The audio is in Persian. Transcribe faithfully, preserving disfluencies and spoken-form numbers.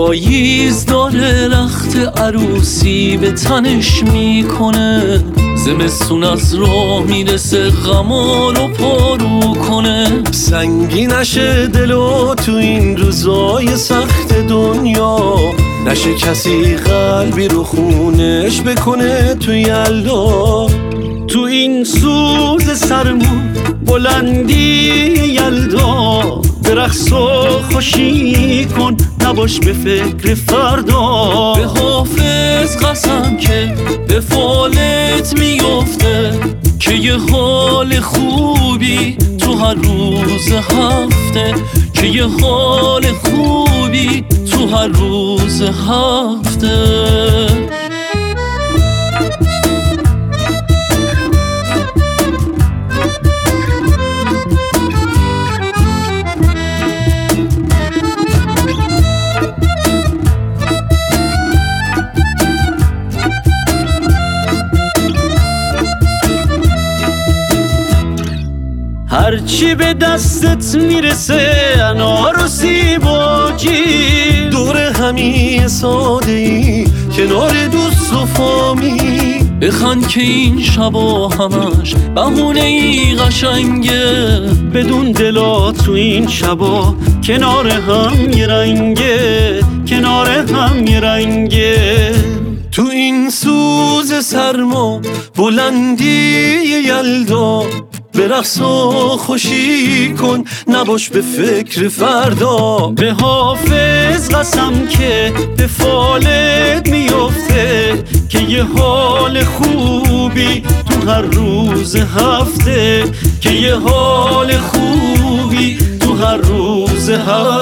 پاییز داره رخت عروسی به تنش میکنه، زمستون از راه میرسه غما رو پارو کنه. سنگی نشه دلو تو این روزای سخت دنیا، نشه کسی قلبی رو خونش بکنه تو یلدا. تو این سوز سرمون بلندی یلدا، به رقص و خوشی کن نباش به فکر فردا. به حافظ قسم که به فالت میفته، که یه حال خوبی تو هر روز هفته، که یه حال خوبی تو هر روز هفته. هرچی به دستت میرسه انار و سیب و جیب، دور همی ساده ای کنار دوست و فامیل. بخند که این شبا همش بهونه ای قشنگه، بدون دلا تو این شبا کنار هم یه رنگه، کنار هم یه رنگه. تو این سوز سرما بلندی یلدا، به رقص و خوشی کن نباش به فکر فردا. به حافظ قسم که به فالت میفته، که یه حال خوبی تو هر روز هفته، که یه حال خوبی تو هر روز هفته.